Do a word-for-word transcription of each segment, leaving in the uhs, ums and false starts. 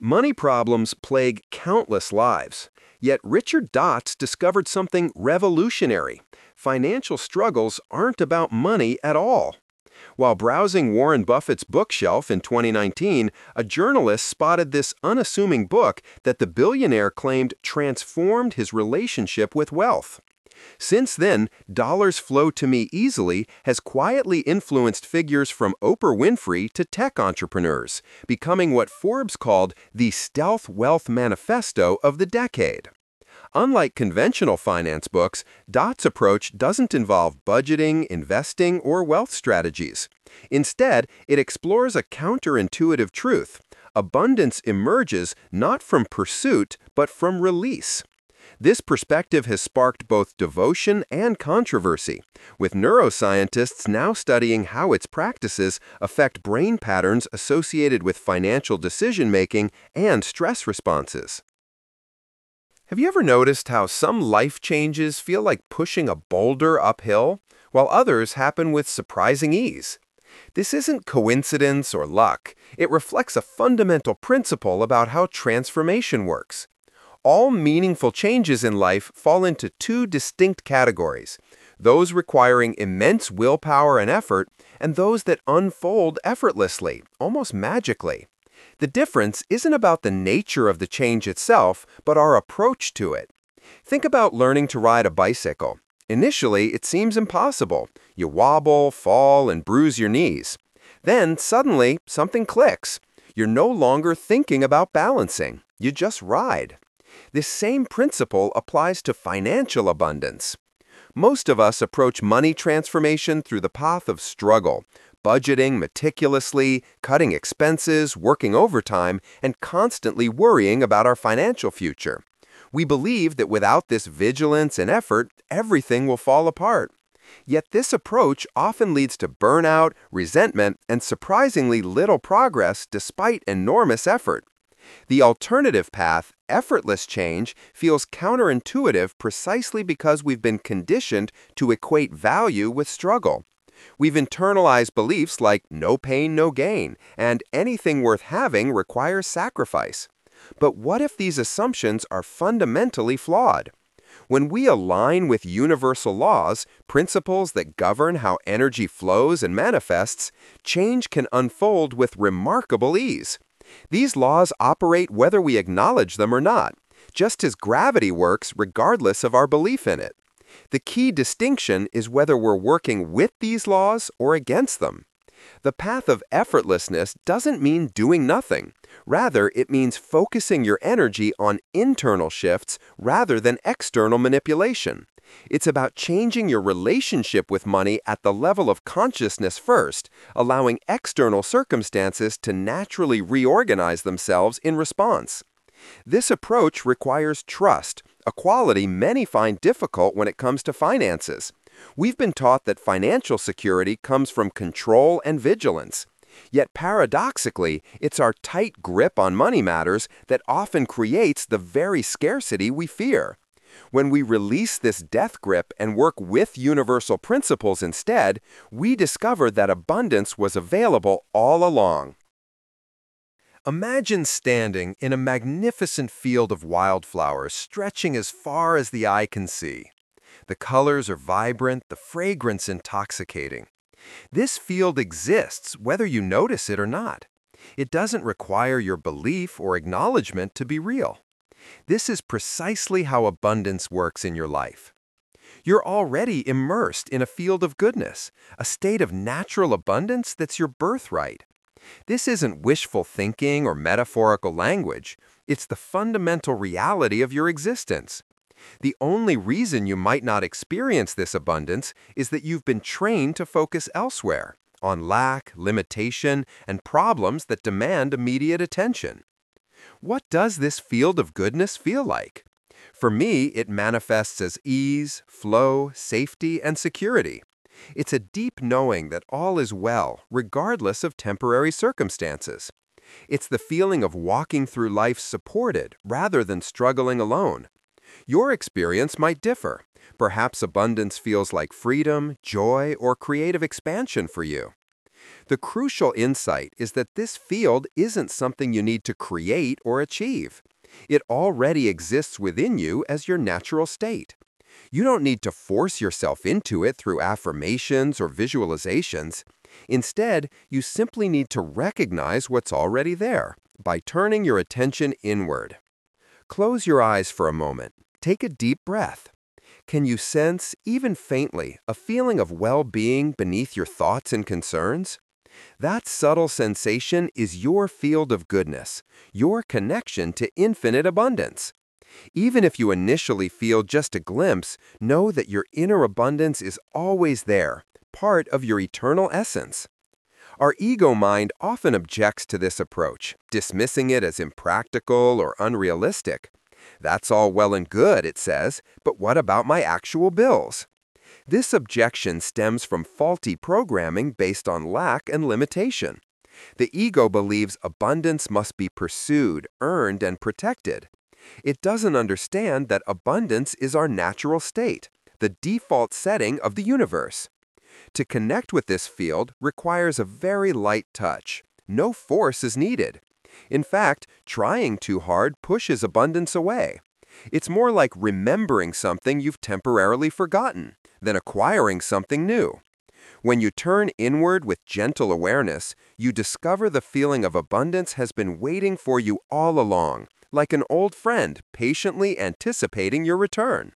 Money problems plague countless lives. Yet Richard Dotz discovered something revolutionary. Financial struggles aren't about money at all. While browsing Warren Buffett's bookshelf in twenty nineteen, a journalist spotted this unassuming book that the billionaire claimed transformed his relationship with wealth. Since then, Dollars Flow to Me Easily has quietly influenced figures from Oprah Winfrey to tech entrepreneurs, becoming what Forbes called the stealth wealth manifesto of the decade. Unlike conventional finance books, Dott's approach doesn't involve budgeting, investing, or wealth strategies. Instead, it explores a counterintuitive truth. Abundance emerges not from pursuit, but from release. This perspective has sparked both devotion and controversy, with neuroscientists now studying how its practices affect brain patterns associated with financial decision-making and stress responses. Have you ever noticed how some life changes feel like pushing a boulder uphill, while others happen with surprising ease? This isn't coincidence or luck. It reflects a fundamental principle about how transformation works. All meaningful changes in life fall into two distinct categories: those requiring immense willpower and effort, and those that unfold effortlessly, almost magically. The difference isn't about the nature of the change itself, but our approach to it. Think about learning to ride a bicycle. Initially, it seems impossible. You wobble, fall, and bruise your knees. Then, suddenly, something clicks. You're no longer thinking about balancing. You just ride. This same principle applies to financial abundance. Most of us approach money transformation through the path of struggle, budgeting meticulously, cutting expenses, working overtime, and constantly worrying about our financial future. We believe that without this vigilance and effort, everything will fall apart. Yet this approach often leads to burnout, resentment, and surprisingly little progress despite enormous effort. The alternative path, effortless change, feels counterintuitive precisely because we've been conditioned to equate value with struggle. We've internalized beliefs like no pain, no gain, and anything worth having requires sacrifice. But what if these assumptions are fundamentally flawed? When we align with universal laws, principles that govern how energy flows and manifests, change can unfold with remarkable ease. These laws operate whether we acknowledge them or not, just as gravity works regardless of our belief in it. The key distinction is whether we're working with these laws or against them. The path of effortlessness doesn't mean doing nothing. Rather, it means focusing your energy on internal shifts rather than external manipulation. It's about changing your relationship with money at the level of consciousness first, allowing external circumstances to naturally reorganize themselves in response. This approach requires trust, a quality many find difficult when it comes to finances. We've been taught that financial security comes from control and vigilance. Yet paradoxically, it's our tight grip on money matters that often creates the very scarcity we fear. When we release this death grip and work with universal principles instead, we discover that abundance was available all along. Imagine standing in a magnificent field of wildflowers stretching as far as the eye can see. The colors are vibrant, the fragrance intoxicating. This field exists whether you notice it or not. It doesn't require your belief or acknowledgement to be real. This is precisely how abundance works in your life. You're already immersed in a field of goodness, a state of natural abundance that's your birthright. This isn't wishful thinking or metaphorical language. It's the fundamental reality of your existence. The only reason you might not experience this abundance is that you've been trained to focus elsewhere, on lack, limitation, and problems that demand immediate attention. What does this field of goodness feel like? For me, it manifests as ease, flow, safety, and security. It's a deep knowing that all is well, regardless of temporary circumstances. It's the feeling of walking through life supported rather than struggling alone. Your experience might differ. Perhaps abundance feels like freedom, joy, or creative expansion for you. The crucial insight is that this field isn't something you need to create or achieve. It already exists within you as your natural state. You don't need to force yourself into it through affirmations or visualizations. Instead, you simply need to recognize what's already there by turning your attention inward. Close your eyes for a moment. Take a deep breath. Can you sense, even faintly, a feeling of well-being beneath your thoughts and concerns? That subtle sensation is your field of goodness, your connection to infinite abundance. Even if you initially feel just a glimpse, know that your inner abundance is always there, part of your eternal essence. Our ego mind often objects to this approach, dismissing it as impractical or unrealistic. That's all well and good, it says, but what about my actual bills? This objection stems from faulty programming based on lack and limitation. The ego believes abundance must be pursued, earned, and protected. It doesn't understand that abundance is our natural state, the default setting of the universe. To connect with this field requires a very light touch. No force is needed. In fact, trying too hard pushes abundance away. It's more like remembering something you've temporarily forgotten than acquiring something new. When you turn inward with gentle awareness, you discover the feeling of abundance has been waiting for you all along, like an old friend patiently anticipating your return.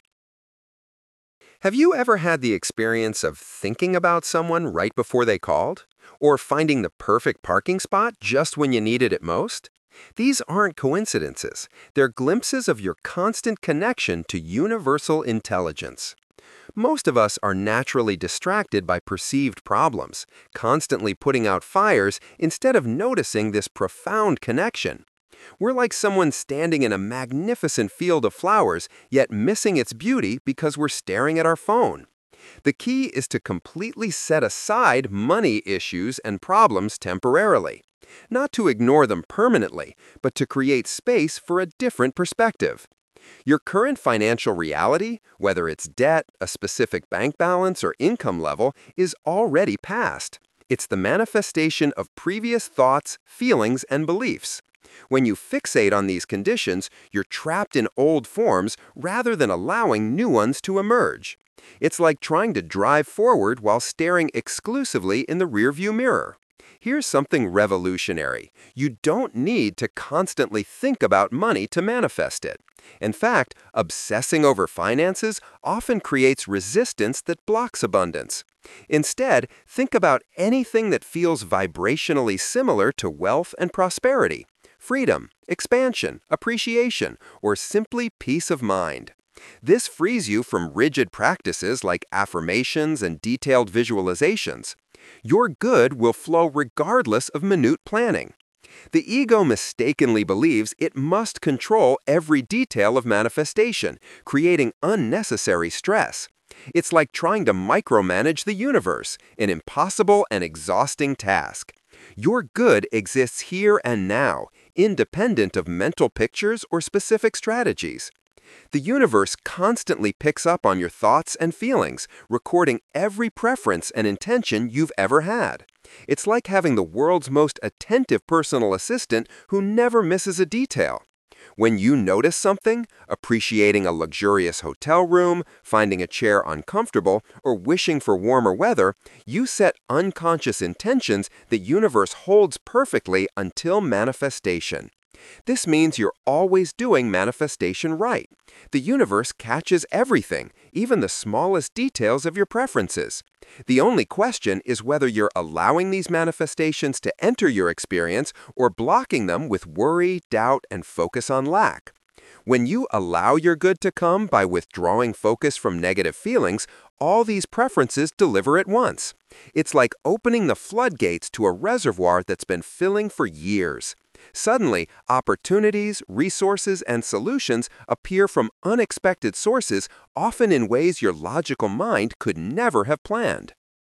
Have you ever had the experience of thinking about someone right before they called? Or finding the perfect parking spot just when you needed it most? These aren't coincidences. They're glimpses of your constant connection to universal intelligence. Most of us are naturally distracted by perceived problems, constantly putting out fires instead of noticing this profound connection. We're like someone standing in a magnificent field of flowers, yet missing its beauty because we're staring at our phone. The key is to completely set aside money issues and problems temporarily. Not to ignore them permanently, but to create space for a different perspective. Your current financial reality, whether it's debt, a specific bank balance, or income level, is already past. It's the manifestation of previous thoughts, feelings, and beliefs. When you fixate on these conditions, you're trapped in old forms rather than allowing new ones to emerge. It's like trying to drive forward while staring exclusively in the rearview mirror. Here's something revolutionary. You don't need to constantly think about money to manifest it. In fact, obsessing over finances often creates resistance that blocks abundance. Instead, think about anything that feels vibrationally similar to wealth and prosperity. Freedom, expansion, appreciation, or simply peace of mind. This frees you from rigid practices like affirmations and detailed visualizations. Your good will flow regardless of minute planning. The ego mistakenly believes it must control every detail of manifestation, creating unnecessary stress. It's like trying to micromanage the universe, an impossible and exhausting task. Your good exists here and now, independent of mental pictures or specific strategies. The universe constantly picks up on your thoughts and feelings, recording every preference and intention you've ever had. It's like having the world's most attentive personal assistant who never misses a detail. When you notice something, appreciating a luxurious hotel room, finding a chair uncomfortable, or wishing for warmer weather, you set unconscious intentions the universe holds perfectly until manifestation. This means you're always doing manifestation right. The universe catches everything, even the smallest details of your preferences. The only question is whether you're allowing these manifestations to enter your experience or blocking them with worry, doubt, and focus on lack. When you allow your good to come by withdrawing focus from negative feelings, all these preferences deliver at once. It's like opening the floodgates to a reservoir that's been filling for years. Suddenly, opportunities, resources, and solutions appear from unexpected sources, often in ways your logical mind could never have planned.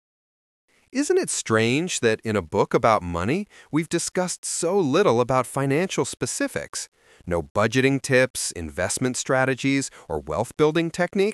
Isn't it strange that in a book about money, we've discussed so little about financial specifics? No budgeting tips, investment strategies, or wealth-building techniques?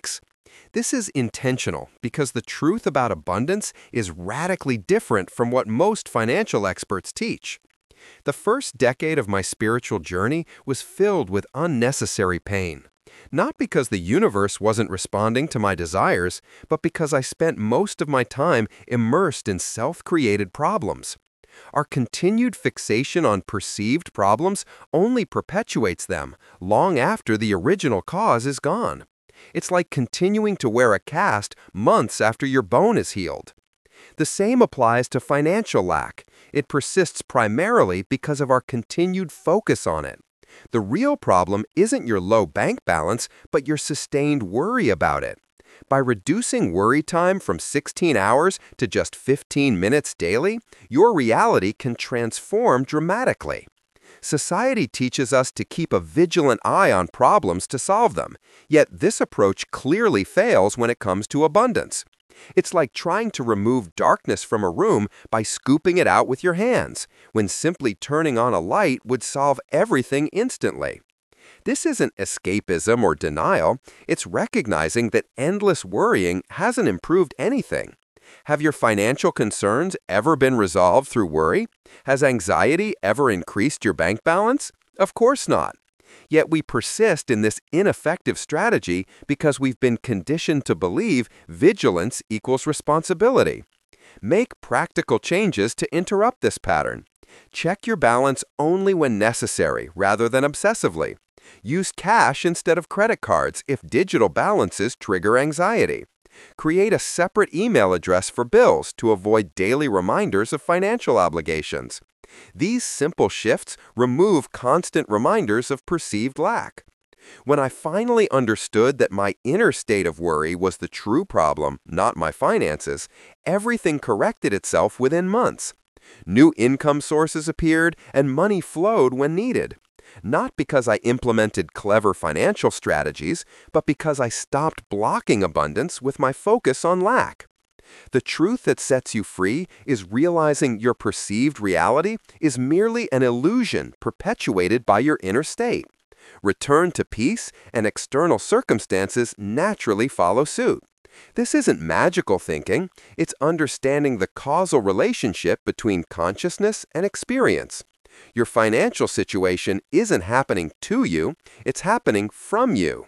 This is intentional because the truth about abundance is radically different from what most financial experts teach. The first decade of my spiritual journey was filled with unnecessary pain. Not because the universe wasn't responding to my desires, but because I spent most of my time immersed in self-created problems. Our continued fixation on perceived problems only perpetuates them long after the original cause is gone. It's like continuing to wear a cast months after your bone is healed. The same applies to financial lack. It persists primarily because of our continued focus on it. The real problem isn't your low bank balance, but your sustained worry about it. By reducing worry time from sixteen hours to just fifteen minutes daily, your reality can transform dramatically. Society teaches us to keep a vigilant eye on problems to solve them, yet this approach clearly fails when it comes to abundance. It's like trying to remove darkness from a room by scooping it out with your hands, when simply turning on a light would solve everything instantly. This isn't escapism or denial, it's recognizing that endless worrying hasn't improved anything. Have your financial concerns ever been resolved through worry? Has anxiety ever increased your bank balance? Of course not. Yet we persist in this ineffective strategy because we've been conditioned to believe vigilance equals responsibility. Make practical changes to interrupt this pattern. Check your balance only when necessary rather than obsessively. Use cash instead of credit cards if digital balances trigger anxiety. Create a separate email address for bills to avoid daily reminders of financial obligations. These simple shifts remove constant reminders of perceived lack. When I finally understood that my inner state of worry was the true problem, not my finances, everything corrected itself within months. New income sources appeared and money flowed when needed. Not because I implemented clever financial strategies, but because I stopped blocking abundance with my focus on lack. The truth that sets you free is realizing your perceived reality is merely an illusion perpetuated by your inner state. Return to peace, and external circumstances naturally follow suit. This isn't magical thinking, it's understanding the causal relationship between consciousness and experience. Your financial situation isn't happening to you, it's happening from you.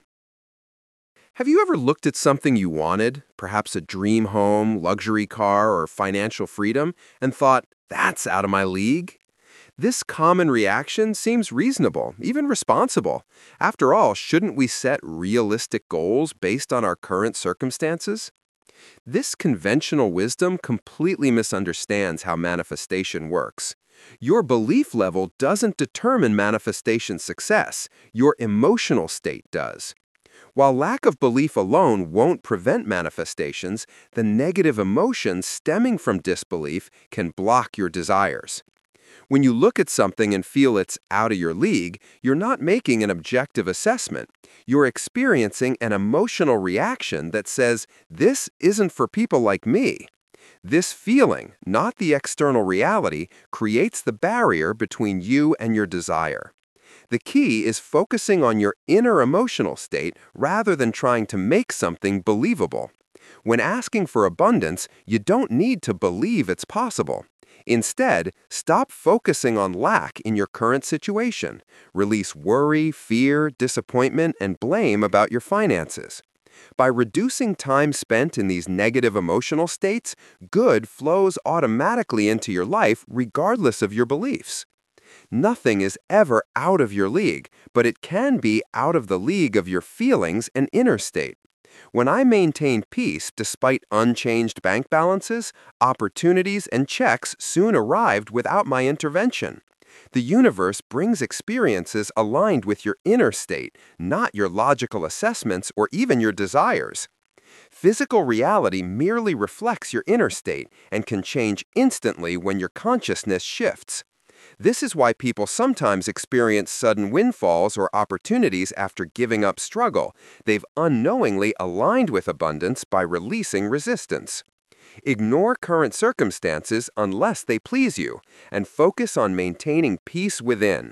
Have you ever looked at something you wanted, perhaps a dream home, luxury car, or financial freedom, and thought, that's out of my league? This common reaction seems reasonable, even responsible. After all, shouldn't we set realistic goals based on our current circumstances? This conventional wisdom completely misunderstands how manifestation works. Your belief level doesn't determine manifestation success, your emotional state does. While lack of belief alone won't prevent manifestations, the negative emotions stemming from disbelief can block your desires. When you look at something and feel it's out of your league, you're not making an objective assessment. You're experiencing an emotional reaction that says, this isn't for people like me. This feeling, not the external reality, creates the barrier between you and your desire. The key is focusing on your inner emotional state rather than trying to make something believable. When asking for abundance, you don't need to believe it's possible. Instead, stop focusing on lack in your current situation. Release worry, fear, disappointment, and blame about your finances. By reducing time spent in these negative emotional states, good flows automatically into your life regardless of your beliefs. Nothing is ever out of your league, but it can be out of the league of your feelings and inner state. When I maintained peace despite unchanged bank balances, opportunities and checks soon arrived without my intervention. The universe brings experiences aligned with your inner state, not your logical assessments or even your desires. Physical reality merely reflects your inner state and can change instantly when your consciousness shifts. This is why people sometimes experience sudden windfalls or opportunities after giving up struggle. They've unknowingly aligned with abundance by releasing resistance. Ignore current circumstances unless they please you, and focus on maintaining peace within.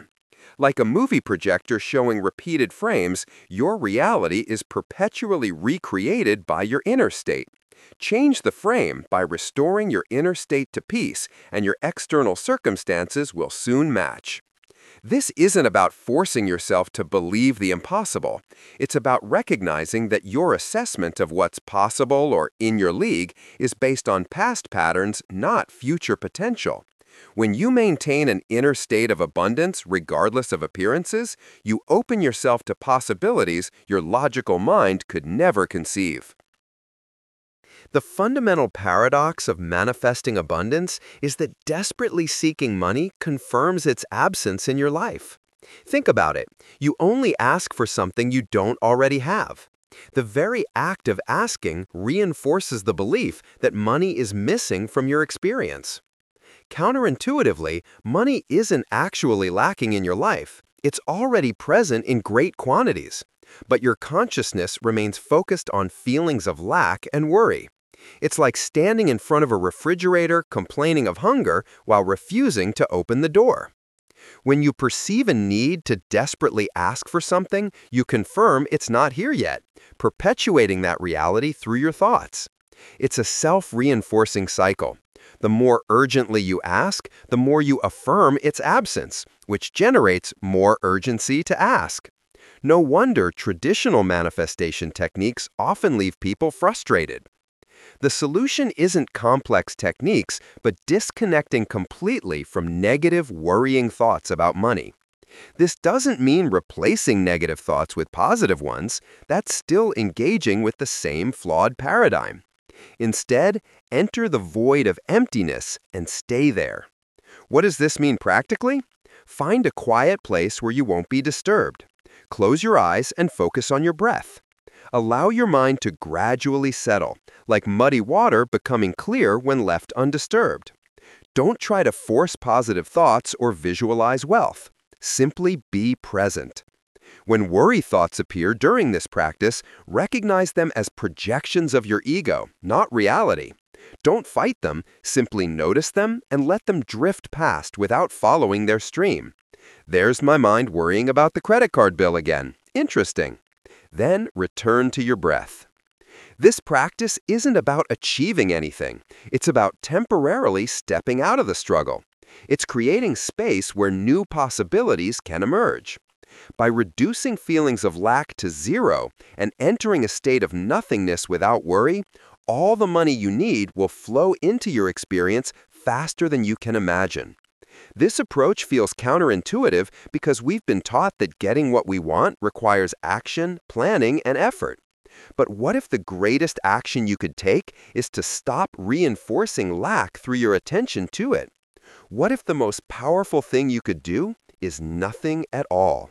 Like a movie projector showing repeated frames, your reality is perpetually recreated by your inner state. Change the frame by restoring your inner state to peace, and your external circumstances will soon match. This isn't about forcing yourself to believe the impossible. It's about recognizing that your assessment of what's possible or in your league is based on past patterns, not future potential. When you maintain an inner state of abundance regardless of appearances, you open yourself to possibilities your logical mind could never conceive. The fundamental paradox of manifesting abundance is that desperately seeking money confirms its absence in your life. Think about it. You only ask for something you don't already have. The very act of asking reinforces the belief that money is missing from your experience. Counterintuitively, money isn't actually lacking in your life. It's already present in great quantities. But your consciousness remains focused on feelings of lack and worry. It's like standing in front of a refrigerator complaining of hunger while refusing to open the door. When you perceive a need to desperately ask for something, you confirm it's not here yet, perpetuating that reality through your thoughts. It's a self-reinforcing cycle. The more urgently you ask, the more you affirm its absence, which generates more urgency to ask. No wonder traditional manifestation techniques often leave people frustrated. The solution isn't complex techniques, but disconnecting completely from negative, worrying thoughts about money. This doesn't mean replacing negative thoughts with positive ones. That's still engaging with the same flawed paradigm. Instead, enter the void of emptiness and stay there. What does this mean practically? Find a quiet place where you won't be disturbed. Close your eyes and focus on your breath. Allow your mind to gradually settle, like muddy water becoming clear when left undisturbed. Don't try to force positive thoughts or visualize wealth. Simply be present. When worry thoughts appear during this practice, recognize them as projections of your ego, not reality. Don't fight them, simply notice them and let them drift past without following their stream. There's my mind worrying about the credit card bill again. Interesting. Then return to your breath. This practice isn't about achieving anything. It's about temporarily stepping out of the struggle. It's creating space where new possibilities can emerge. By reducing feelings of lack to zero and entering a state of nothingness without worry, all the money you need will flow into your experience faster than you can imagine. This approach feels counterintuitive because we've been taught that getting what we want requires action, planning, and effort. But what if the greatest action you could take is to stop reinforcing lack through your attention to it? What if the most powerful thing you could do is nothing at all?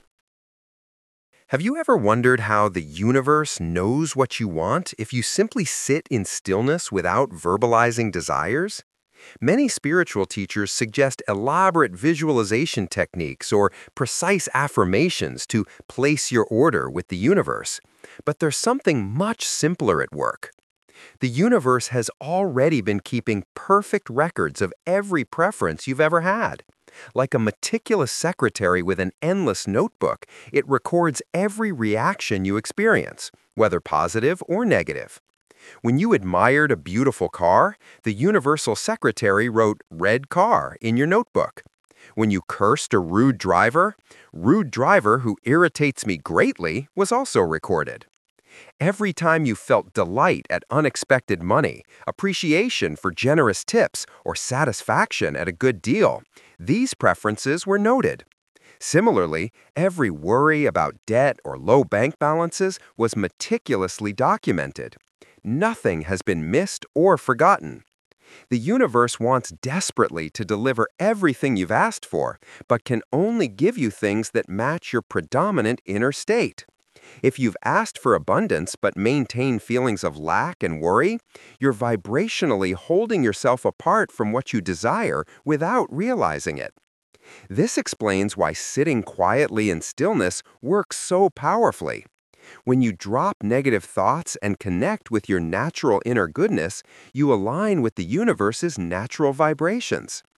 Have you ever wondered how the universe knows what you want if you simply sit in stillness without verbalizing desires? Many spiritual teachers suggest elaborate visualization techniques or precise affirmations to place your order with the universe. But there's something much simpler at work. The universe has already been keeping perfect records of every preference you've ever had. Like a meticulous secretary with an endless notebook, it records every reaction you experience, whether positive or negative. When you admired a beautiful car, the universal secretary wrote "red car" in your notebook. When you cursed a rude driver, "rude driver who irritates me greatly" was also recorded. Every time you felt delight at unexpected money, appreciation for generous tips, or satisfaction at a good deal, these preferences were noted. Similarly, every worry about debt or low bank balances was meticulously documented. Nothing has been missed or forgotten. The universe wants desperately to deliver everything you've asked for, but can only give you things that match your predominant inner state. If you've asked for abundance but maintain feelings of lack and worry, you're vibrationally holding yourself apart from what you desire without realizing it. This explains why sitting quietly in stillness works so powerfully. When you drop negative thoughts and connect with your natural inner goodness, you align with the universe's natural vibrations.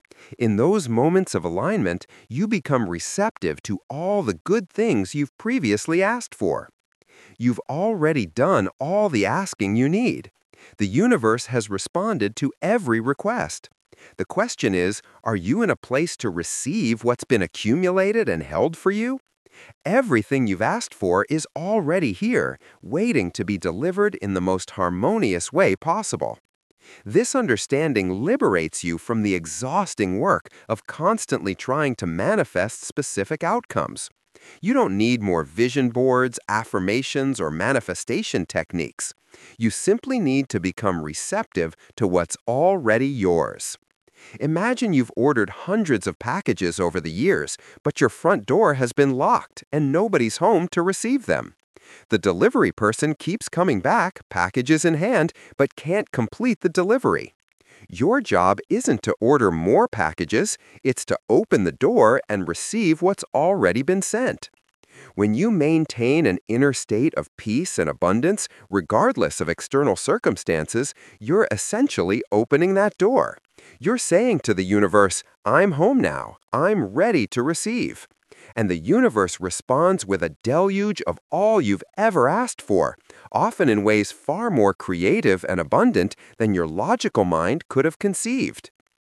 In those moments of alignment, you become receptive to all the good things you've previously asked for. You've already done all the asking you need. The universe has responded to every request. The question is, are you in a place to receive what's been accumulated and held for you? Everything you've asked for is already here, waiting to be delivered in the most harmonious way possible. This understanding liberates you from the exhausting work of constantly trying to manifest specific outcomes. You don't need more vision boards, affirmations, or manifestation techniques. You simply need to become receptive to what's already yours. Imagine you've ordered hundreds of packages over the years, but your front door has been locked and nobody's home to receive them. The delivery person keeps coming back, packages in hand, but can't complete the delivery. Your job isn't to order more packages, it's to open the door and receive what's already been sent. When you maintain an inner state of peace and abundance, regardless of external circumstances, you're essentially opening that door. You're saying to the universe, "I'm home now. I'm ready to receive." And the universe responds with a deluge of all you've ever asked for, often in ways far more creative and abundant than your logical mind could have conceived.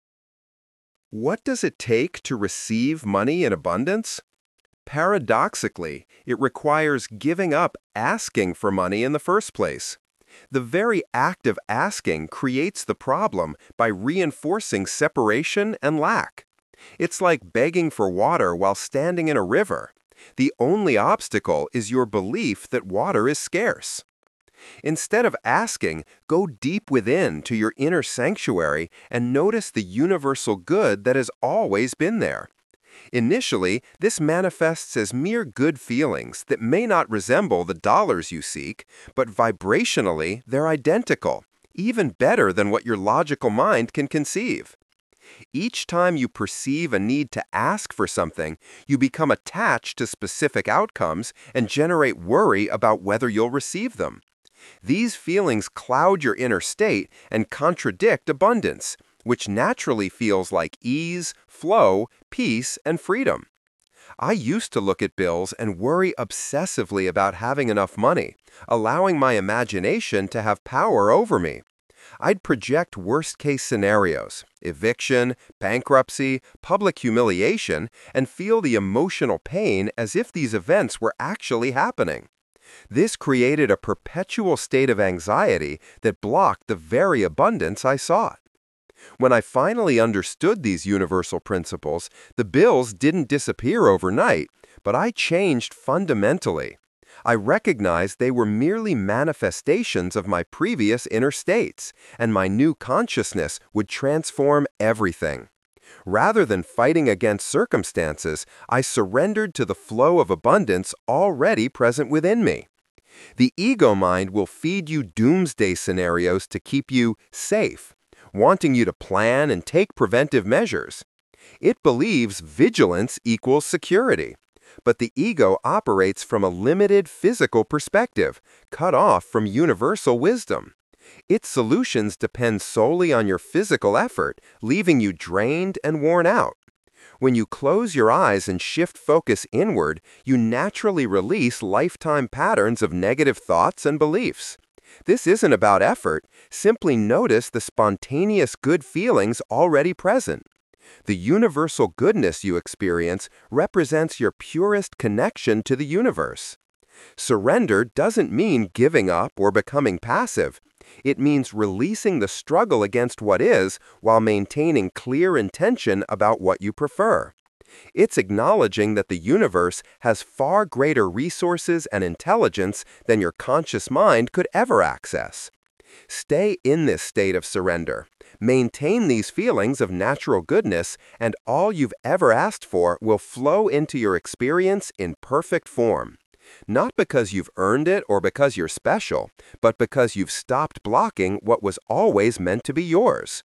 What does it take to receive money in abundance? Paradoxically, it requires giving up asking for money in the first place. The very act of asking creates the problem by reinforcing separation and lack. It's like begging for water while standing in a river. The only obstacle is your belief that water is scarce. Instead of asking, go deep within to your inner sanctuary and notice the universal good that has always been there. Initially, this manifests as mere good feelings that may not resemble the dollars you seek, but vibrationally they're identical, even better than what your logical mind can conceive. Each time you perceive a need to ask for something, you become attached to specific outcomes and generate worry about whether you'll receive them. These feelings cloud your inner state and contradict abundance, which naturally feels like ease, flow, peace, and freedom. I used to look at bills and worry obsessively about having enough money, allowing my imagination to have power over me. I'd project worst-case scenarios, eviction, bankruptcy, public humiliation, and feel the emotional pain as if these events were actually happening. This created a perpetual state of anxiety that blocked the very abundance I sought. When I finally understood these universal principles, the bills didn't disappear overnight, but I changed fundamentally. I recognized they were merely manifestations of my previous inner states, and my new consciousness would transform everything. Rather than fighting against circumstances, I surrendered to the flow of abundance already present within me. The ego mind will feed you doomsday scenarios to keep you safe, wanting you to plan and take preventive measures. It believes vigilance equals security. But the ego operates from a limited physical perspective, cut off from universal wisdom. Its solutions depend solely on your physical effort, leaving you drained and worn out. When you close your eyes and shift focus inward, you naturally release lifetime patterns of negative thoughts and beliefs. This isn't about effort. Simply notice the spontaneous good feelings already present. The universal goodness you experience represents your purest connection to the universe. Surrender doesn't mean giving up or becoming passive. It means releasing the struggle against what is while maintaining clear intention about what you prefer. It's acknowledging that the universe has far greater resources and intelligence than your conscious mind could ever access. Stay in this state of surrender. Maintain these feelings of natural goodness, and all you've ever asked for will flow into your experience in perfect form. Not because you've earned it or because you're special, but because you've stopped blocking what was always meant to be yours.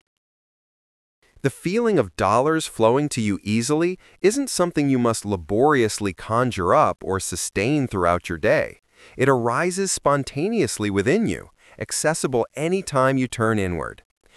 The feeling of dollars flowing to you easily isn't something you must laboriously conjure up or sustain throughout your day. It arises spontaneously within you, accessible anytime you turn inward.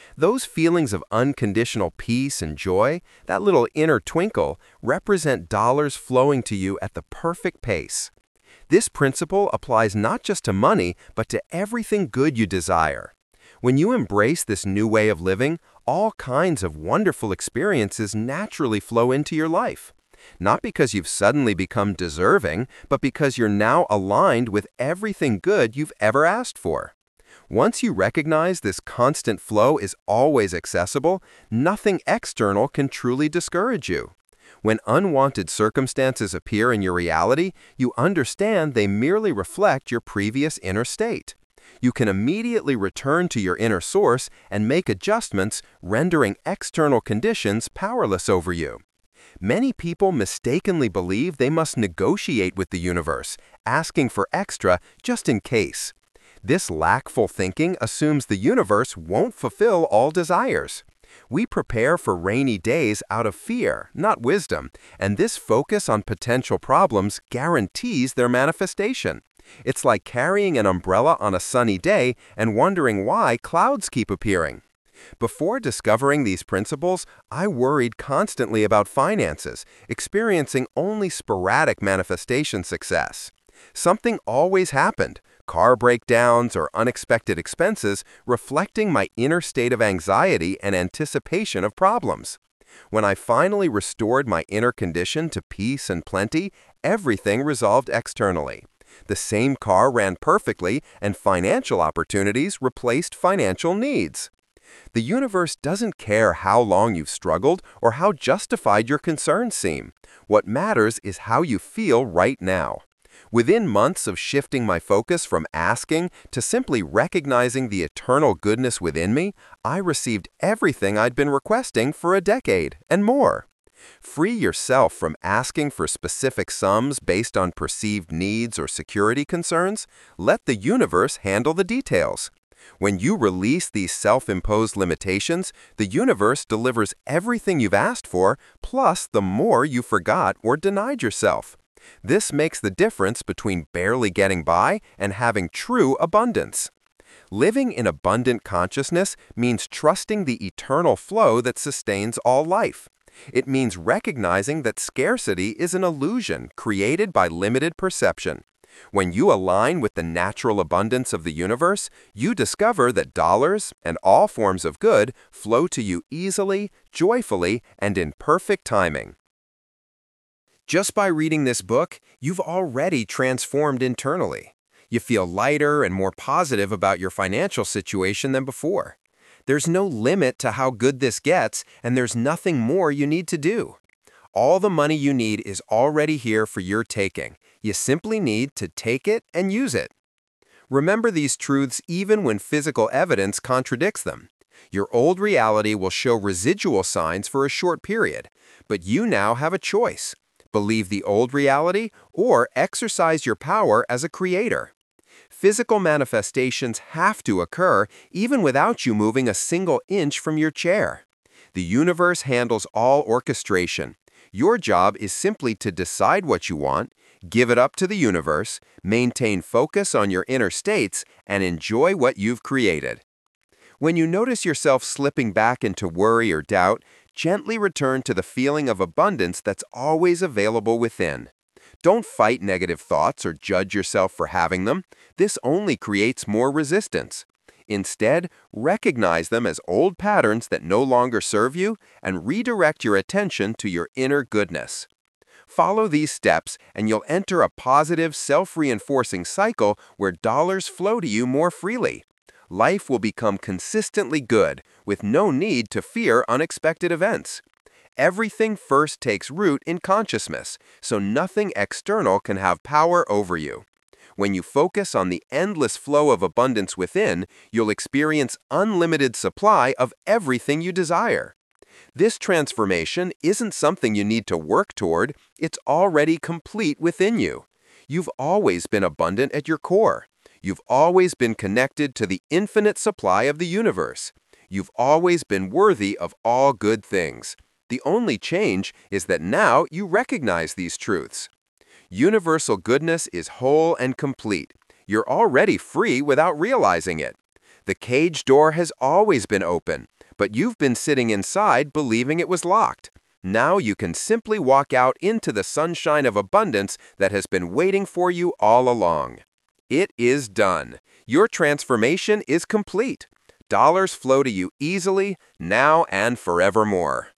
Those feelings of unconditional peace and joy, that little inner twinkle, represent dollars flowing to you at the perfect pace. This principle applies not just to money, but to everything good you desire. When you embrace this new way of living, all kinds of wonderful experiences naturally flow into your life. Not because you've suddenly become deserving, but because you're now aligned with everything good you've ever asked for. Once you recognize this constant flow is always accessible, nothing external can truly discourage you. When unwanted circumstances appear in your reality, you understand they merely reflect your previous inner state. You can immediately return to your inner source and make adjustments, rendering external conditions powerless over you. Many people mistakenly believe they must negotiate with the universe, asking for extra just in case. This lackful thinking assumes the universe won't fulfill all desires. We prepare for rainy days out of fear, not wisdom, and this focus on potential problems guarantees their manifestation. It's like carrying an umbrella on a sunny day and wondering why clouds keep appearing. Before discovering these principles, I worried constantly about finances, experiencing only sporadic manifestation success. Something always happened, car breakdowns or unexpected expenses, reflecting my inner state of anxiety and anticipation of problems. When I finally restored my inner condition to peace and plenty, everything resolved externally. The same car ran perfectly, and financial opportunities replaced financial needs. The universe doesn't care how long you've struggled or how justified your concerns seem. What matters is how you feel right now. Within months of shifting my focus from asking to simply recognizing the eternal goodness within me, I received everything I'd been requesting for a decade and more. Free yourself from asking for specific sums based on perceived needs or security concerns. Let the universe handle the details. When you release these self-imposed limitations, the universe delivers everything you've asked for, plus the more you forgot or denied yourself. This makes the difference between barely getting by and having true abundance. Living in abundant consciousness means trusting the eternal flow that sustains all life. It means recognizing that scarcity is an illusion created by limited perception. When you align with the natural abundance of the universe, you discover that dollars and all forms of good flow to you easily, joyfully, and in perfect timing. Just by reading this book, you've already transformed internally. You feel lighter and more positive about your financial situation than before. There's no limit to how good this gets, and there's nothing more you need to do. All the money you need is already here for your taking. You simply need to take it and use it. Remember these truths even when physical evidence contradicts them. Your old reality will show residual signs for a short period, but you now have a choice. Believe the old reality or exercise your power as a creator. Physical manifestations have to occur even without you moving a single inch from your chair. The universe handles all orchestration. Your job is simply to decide what you want, give it up to the universe, maintain focus on your inner states, and enjoy what you've created. When you notice yourself slipping back into worry or doubt, gently return to the feeling of abundance that's always available within. Don't fight negative thoughts or judge yourself for having them. This only creates more resistance. Instead, recognize them as old patterns that no longer serve you and redirect your attention to your inner goodness. Follow these steps and you'll enter a positive, self-reinforcing cycle where dollars flow to you more freely. Life will become consistently good, with no need to fear unexpected events. Everything first takes root in consciousness, so nothing external can have power over you. When you focus on the endless flow of abundance within, you'll experience unlimited supply of everything you desire. This transformation isn't something you need to work toward, it's already complete within you. You've always been abundant at your core. You've always been connected to the infinite supply of the universe. You've always been worthy of all good things. The only change is that now you recognize these truths. Universal goodness is whole and complete. You're already free without realizing it. The cage door has always been open, but you've been sitting inside believing it was locked. Now you can simply walk out into the sunshine of abundance that has been waiting for you all along. It is done. Your transformation is complete. Dollars flow to you easily, now and forevermore.